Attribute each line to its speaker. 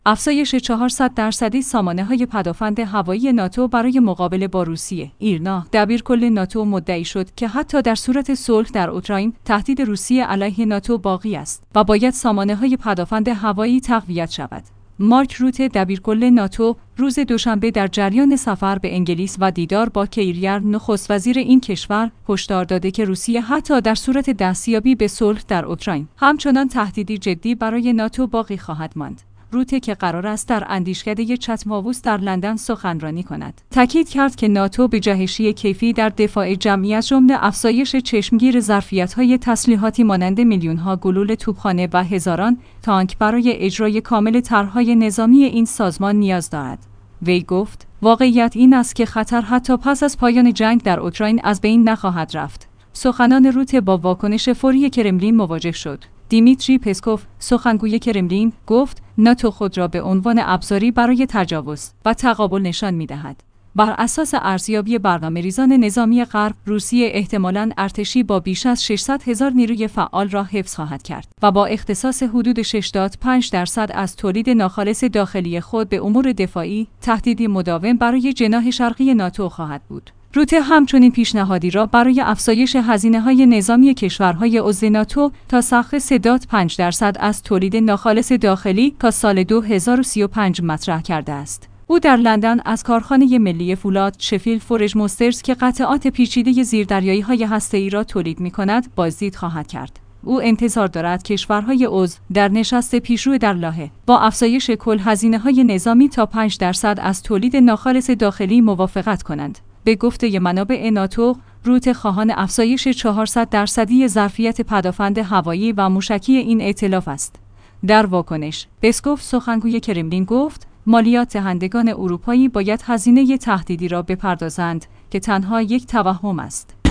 Speaker 1: افزایش 400% سامانه‌های پدافند هوایی ناتو برای مقابله با روسیه. ایرنا، دبیرکل ناتو، مدعی شد که حتی در صورت صلح در اوکراین، تهدید روسیه علیه ناتو باقی است و باید سامانه‌های پدافند هوایی تقویت شود. مارک روته، دبیرکل ناتو، روز دوشنبه در جریان سفر به انگلیس و دیدار با کیریر، نخست وزیر این کشور، هشدار داده که روسیه حتی در صورت دستیابی به صلح در اوکراین، همچنان تهدیدی جدی برای ناتو باقی خواهد ماند. روته که قرار است در اندیشکده چتم آووس در لندن سخنرانی کند، تاکید کرد که ناتو به جهشی کیفی در دفاع جمعی از جمله افزایش چشمگیر ظرفیت‌های تسلیحاتی مانند میلیون‌ها گلوله توپخانه و هزاران تانک برای اجرای کامل طرح‌های نظامی این سازمان نیاز دارد. وی گفت: واقعیت این است که خطر حتی پس از پایان جنگ در اوکراین از بین نخواهد رفت. سخنان روته با واکنش فوری کرملین مواجه شد. دیمیتری پسکوف، سخنگوی کرملین، گفت ناتو خود را به عنوان ابزاری برای تجاوز و تقابل نشان می‌دهد. بر اساس ارزیابی برنامه‌ریزان نظامی غرب، روسیه احتمالاً ارتشی با بیش از 600,000 نیروی فعال را حفظ خواهد کرد و با اختصاص حدود 6.5% از تولید ناخالص داخلی خود به امور دفاعی، تهدیدی مداوم برای جناح شرقی ناتو خواهد بود. روته همچنین پیشنهادی را برای افزایش هزینه‌های نظامی کشورهای عضو ناتو تا سقف 3.5% از تولید ناخالص داخلی تا سال 2035 مطرح کرده است. او در لندن از کارخانه ملی فولاد شفیل فورج مسترز که قطعات پیچیده زیردریایی‌های هسته‌ای را تولید می‌کند، بازدید خواهد کرد. او انتظار دارد کشورهای عضو در نشست پیشرو در لاهه با افزایش کل هزینه‌های نظامی تا 5% از تولید ناخالص داخلی موافقت کنند. به گفته منابع ناتو، روته خواهان افزایش 400% ظرفیت پدافند هوایی و موشکی این ائتلاف است. در واکنش، پسکوف، سخنگوی کرملین، گفت مالیات دهندگان اروپایی باید هزینه تهدیدی را بپردازند که تنها یک توهم است.